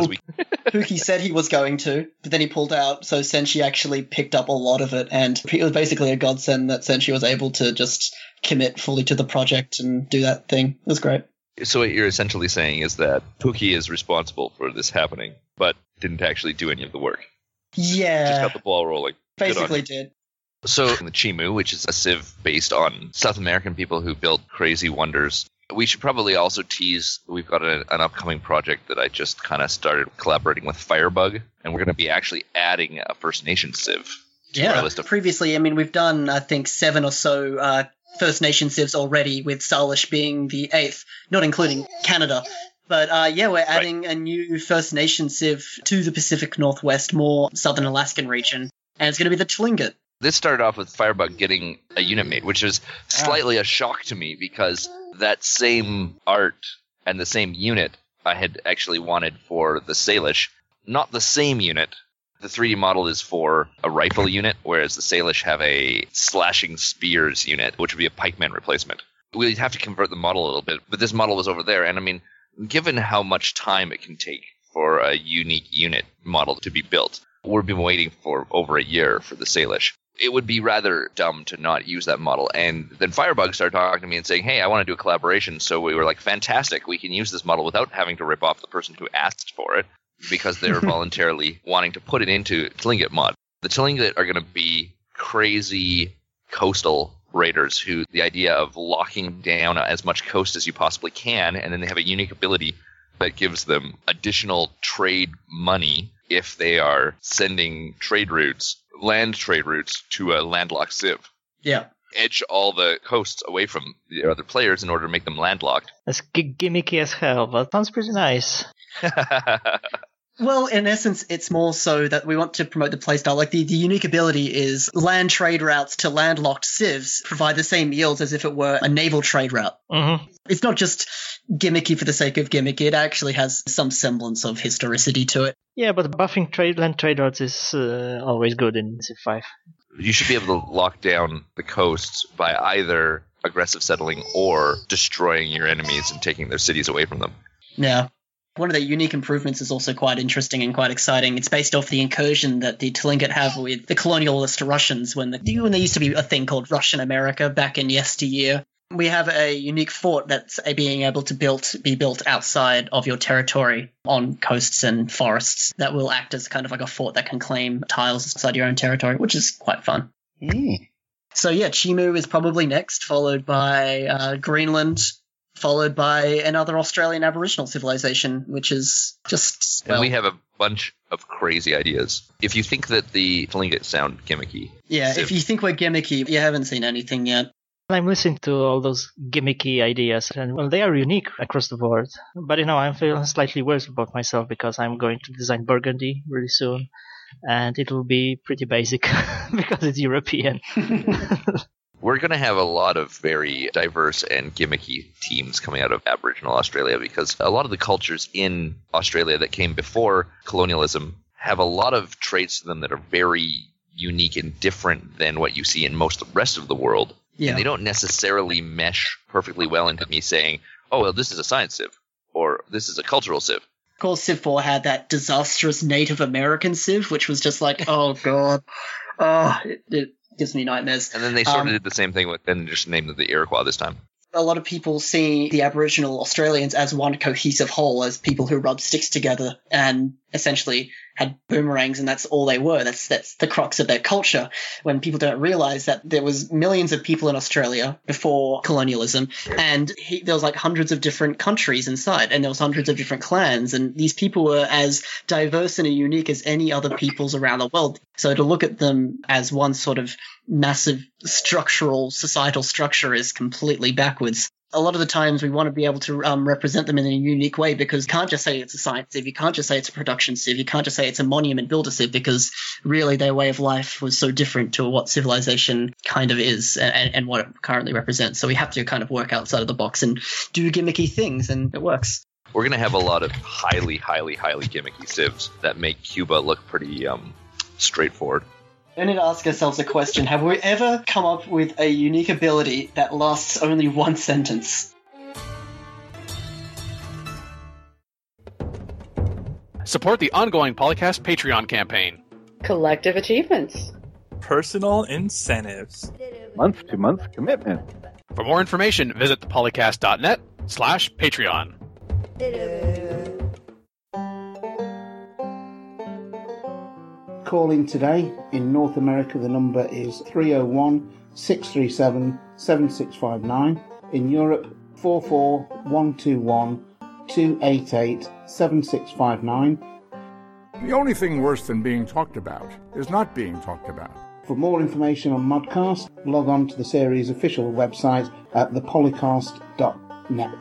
Pookie said he was going to, but then he pulled out, so Senshi actually picked up a lot of it, and it was basically a godsend that Senshi was able to just commit fully to the project and do that thing. It was great. So what you're essentially saying is that Pookie is responsible for this happening, but didn't actually do any of the work. Yeah. Just got the ball rolling. Basically did. So the Chimu, which is a civ based on South American people who built crazy wonders. We should probably also tease, we've got an upcoming project that I just kind of started collaborating with Firebug, and we're going to be actually adding a First Nation civ to our list of... Previously, we've done, I think, 7 or so First Nation civs already, with Salish being the 8th, not including Canada. But we're adding a new First Nation civ to the Pacific Northwest, more southern Alaskan region, and it's going to be the Tlingit. This started off with Firebug getting a unit made, which is slightly a shock to me because that same art and the same unit I had actually wanted for the Salish. Not the same unit. The 3D model is for a rifle unit, whereas the Salish have a slashing spears unit, which would be a pikeman replacement. We'd have to convert the model a little bit, but this model was over there, and given how much time it can take for a unique unit model to be built, we've been waiting for over a year for the Salish. It would be rather dumb to not use that model. And then Firebug started talking to me and saying, hey, I want to do a collaboration. So we were like, fantastic, we can use this model without having to rip off the person who asked for it because they're voluntarily wanting to put it into Tlingit mod. The Tlingit are going to be crazy coastal raiders who the idea of locking down as much coast as you possibly can, and then they have a unique ability that gives them additional trade money if they are sending land trade routes to a landlocked civ. Yeah. Edge all the coasts away from the other players in order to make them landlocked. That's gimmicky as hell, but sounds pretty nice. Well, in essence, it's more so that we want to promote the playstyle. Like, the unique ability is land trade routes to landlocked civs provide the same yields as if it were a naval trade route. Mm-hmm. It's not just gimmicky for the sake of gimmicky. It actually has some semblance of historicity to it. Yeah, but buffing land trade routes is always good in Civ 5. You should be able to lock down the coasts by either aggressive settling or destroying your enemies and taking their cities away from them. Yeah. One of the unique improvements is also quite interesting and quite exciting. It's based off the incursion that the Tlingit have with the colonialist Russians when there used to be a thing called Russian America back in yesteryear. We have a unique fort that's being able to be built outside of your territory on coasts and forests that will act as kind of like a fort that can claim tiles outside your own territory, which is quite fun. So yeah, Chimu is probably next, followed by Greenland, followed by another Australian Aboriginal civilization, which is just... And we have a bunch of crazy ideas. If you think that the Tlingit sound gimmicky... Yeah, if you think we're gimmicky, you haven't seen anything yet. I'm listening to all those gimmicky ideas, and they are unique across the board. But I'm feeling slightly worse about myself because I'm going to design Burgundy really soon. and it will be pretty basic because it's European. We're going to have a lot of very diverse and gimmicky teams coming out of Aboriginal Australia because a lot of the cultures in Australia that came before colonialism have a lot of traits to them that are very unique and different than what you see in most of the rest of the world. Yeah. And they don't necessarily mesh perfectly well into me saying, oh, well, this is a science civ, or this is a cultural civ. Of course, Civ 4 had that disastrous Native American Civ, which was just like, oh god, it gives me nightmares. And then they sort of did the same thing with, and just named it the Iroquois this time. A lot of people see the Aboriginal Australians as one cohesive whole, as people who rubbed sticks together and essentially had boomerangs, and that's all they were. That's the crux of their culture. When people don't realize that there was millions of people in Australia before colonialism, and there was like hundreds of different countries inside, and there was hundreds of different clans, and these people were as diverse and unique as any other peoples around the world. So to look at them as one sort of massive structural societal structure is completely backwards. A lot of the times we want to be able to represent them in a unique way, because you can't just say it's a science civ, you can't just say it's a production civ, you can't just say it's a monument builder civ, because really their way of life was so different to what civilization kind of is and what it currently represents. So we have to kind of work outside of the box and do gimmicky things, and it works. We're going to have a lot of highly, highly, highly gimmicky civs that make Cuba look pretty straightforward. We need to ask ourselves a question. Have we ever come up with a unique ability that lasts only one sentence? Support the ongoing Polycast Patreon campaign. Collective achievements. Personal incentives. Month-to-month commitment. For more information, visit thepolycast.net/Patreon. Calling today. In North America, the number is 301-637-7659. In Europe, 44121-288-7659. The only thing worse than being talked about is not being talked about. For more information on Modcast, log on to the series' official website at thepolycast.net.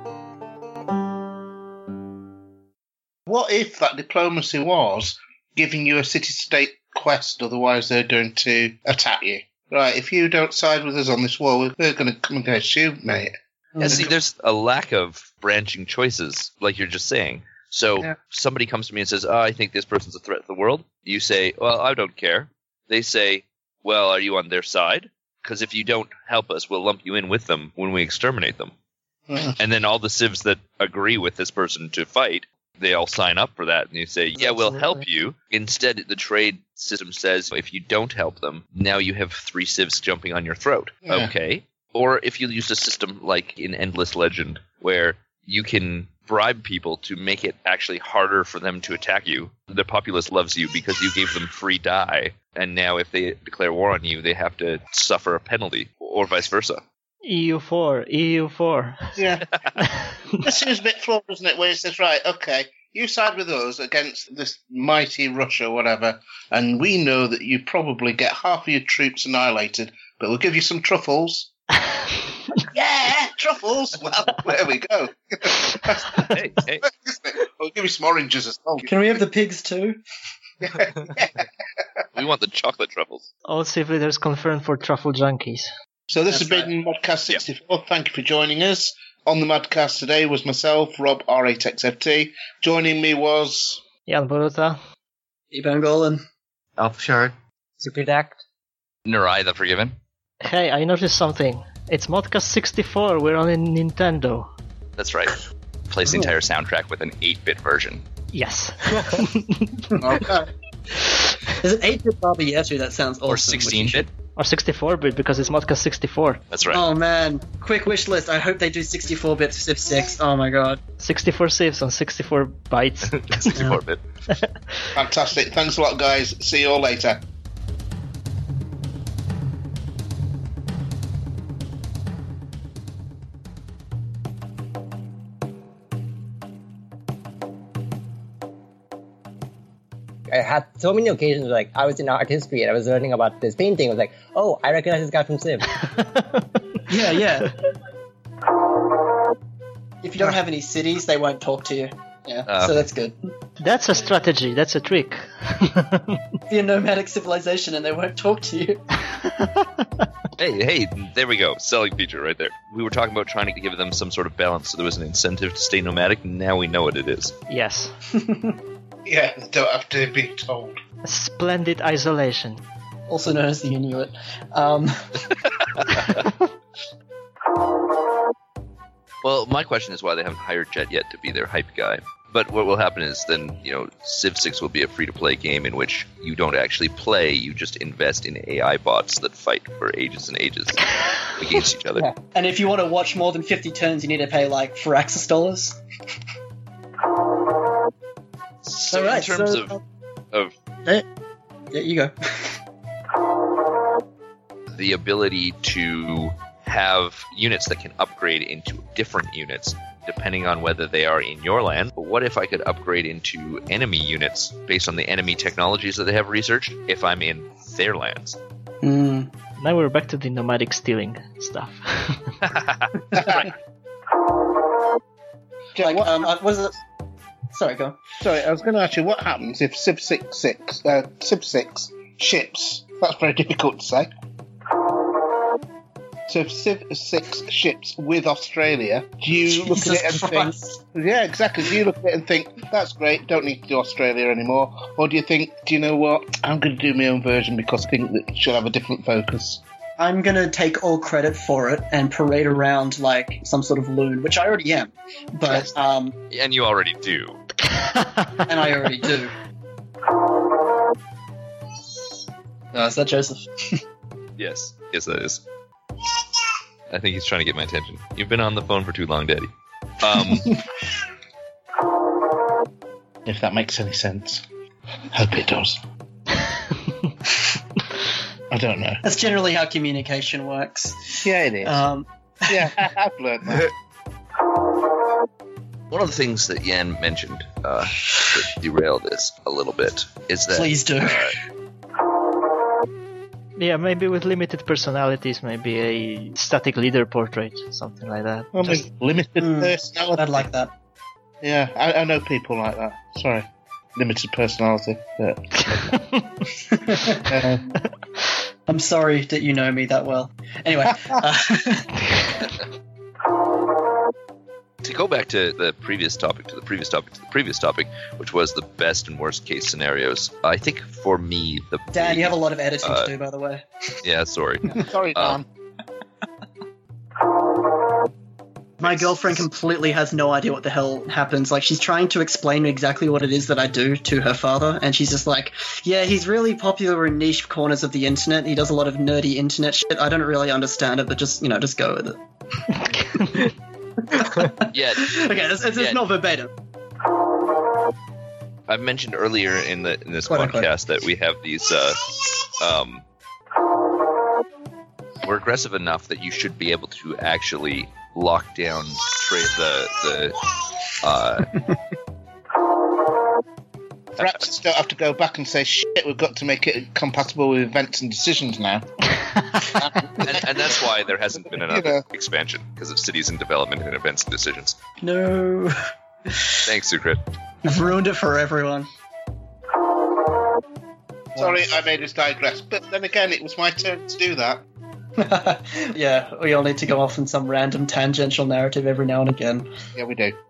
What if that diplomacy was giving you a city-state quest, otherwise they're going to attack you? Right, if you don't side with us on this war, we're going to come against you, mate. Yeah, see, there's a lack of branching choices, like you're just saying. So somebody comes to me and says, oh, I think this person's a threat to the world. You say, well, I don't care. They say, well, are you on their side? Because if you don't help us, we'll lump you in with them when we exterminate them. And then all the civs that agree with this person to fight, they all sign up for that, and you say, yeah, we'll help you. Instead, the trade system says, if you don't help them, now you have 3 civs jumping on your throat. Yeah. Okay. Or if you use a system like in Endless Legend, where you can bribe people to make it actually harder for them to attack you. The populace loves you because you gave them free dye, and now if they declare war on you, they have to suffer a penalty, or vice versa. EU4. Yeah. That seems a bit flawed, doesn't it, where it says, right, okay, you side with us against this mighty Russia or whatever, and we know that you probably get half of your troops annihilated, but we'll give you some truffles. Yeah, truffles! Well, there we go. Hey. We'll give you some oranges as well. Can we have the pigs too? We want the chocolate truffles. All civ leaders confirmed for truffle junkies. So this has been Modcast 64. Yep. Thank you for joining us. On the Modcast today was myself, Rob, R8XFT. Joining me was... Jan Boruta. Ivan Golan. Alpha Shard. Superdact. Nurai the Forgiven. Hey, I noticed something. It's Modcast 64. We're on a Nintendo. That's right. Plays the entire soundtrack with an 8-bit version. Yes. Okay. Is it 8-bit Bobby Yetu? That sounds awesome. Or 16-bit. Or 64-bit, because it's Modcast 64. That's right. Oh man, quick wish list. I hope they do 64-bit Civ 6. Oh my god. 64 civs on 64 bytes. 64-bit. Fantastic. Thanks a lot, guys. See you all later. I had so many occasions like I was in art history and I was learning about this painting. I was like, oh, I recognize this guy from Civ. Yeah. If you don't have any cities, they won't talk to you. Yeah, so that's good. That's a strategy. That's a trick. Be a nomadic civilization and they won't talk to you. Hey, there we go. Selling feature right there. We were talking about trying to give them some sort of balance so there was an incentive to stay nomadic. Now we know what it is. Yes. Yeah, they don't have to be told. Splendid isolation. Also known as the Inuit. Well, my question is why they haven't hired Jet yet to be their hype guy. But what will happen is then, Civ 6 will be a free-to-play game in which you don't actually play, you just invest in AI bots that fight for ages and ages against each other. Yeah. And if you want to watch more than 50 turns, you need to pay, like, Firaxis dollars. So in terms of yeah, you go. the ability to have units that can upgrade into different units depending on whether they are in your land. But what if I could upgrade into enemy units based on the enemy technologies that they have researched if I'm in their lands? Now we're back to the nomadic stealing stuff. Right. Like, was it? Sorry, go on. Sorry, I was going to ask you, what happens if Civ 6 ships? That's very difficult to say. So if Civ 6 ships with Australia, do you look at it and think... Yeah, exactly. Do you look at it and think, that's great, don't need to do Australia anymore? Or do you think, do you know what, I'm going to do my own version because I think that it should have a different focus? I'm going to take all credit for it and parade around like some sort of loon, which I already am. But and you already do. And I already do. Is that Joseph? Yes, that is. I think he's trying to get my attention. You've been on the phone for too long, Daddy. If that makes any sense. Hope it does. I don't know. That's generally how communication works. Yeah, it is. Yeah, I've learned that. One of the things that Yan mentioned that derail this a little bit is that... Please do. Yeah, maybe with limited personalities, maybe a static leader portrait, something like that. Well, limited personality. I'd like that. Yeah, I know people like that. Sorry. Limited personality. But, I'm sorry that you know me that well. Anyway. To go back to the previous topic, which was the best and worst case scenarios, I think for me... Dan, you have a lot of editing to do, by the way. Yeah, sorry. Sorry, Dan. My girlfriend completely has no idea what the hell happens. Like, she's trying to explain exactly what it is that I do to her father, and she's just like, yeah, he's really popular in niche corners of the internet. He does a lot of nerdy internet shit. I don't really understand it, but just go with it. Yeah. Okay, it's not verbatim. I've mentioned earlier in this podcast that we have these... we're aggressive enough that you should be able to actually lock down Perhaps don't have to go back and say, shit, we've got to make it compatible with events and decisions now. and that's why there hasn't been another expansion, because of cities in development and events and decisions. No. Thanks, Sucrit. I've ruined it for everyone. Sorry, I made us digress, but then again, it was my turn to do that. Yeah, we all need to go off in some random tangential narrative every now and again. Yeah, we do.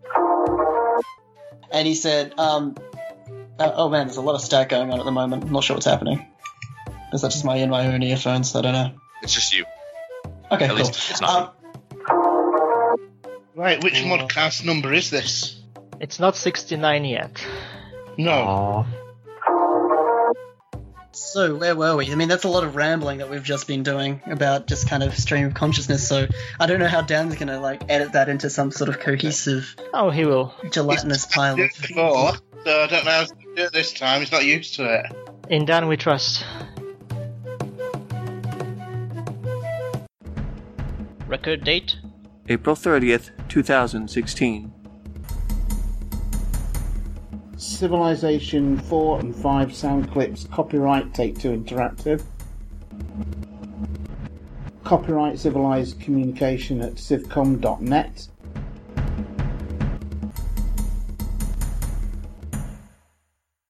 And he said, oh man, there's a lot of static going on at the moment. I'm not sure what's happening. Is that just my own earphones? I don't know. It's just you. Okay, At cool. least it's not Right, which modcast number is this? It's not 69 yet. No. So, where were we? I mean, that's a lot of rambling that we've just been doing about just kind of stream of consciousness, so I don't know how Dan's going to, edit that into some sort of cohesive... Oh, he will. ...gelatinous pile of... Before, so I don't know how to do it this time. He's not used to it. In Dan we trust. Record date? April 30th, 2016. Civilization 4 and 5 sound clips. Copyright Take-Two Interactive. Copyright Civilized Communication at civcom.net.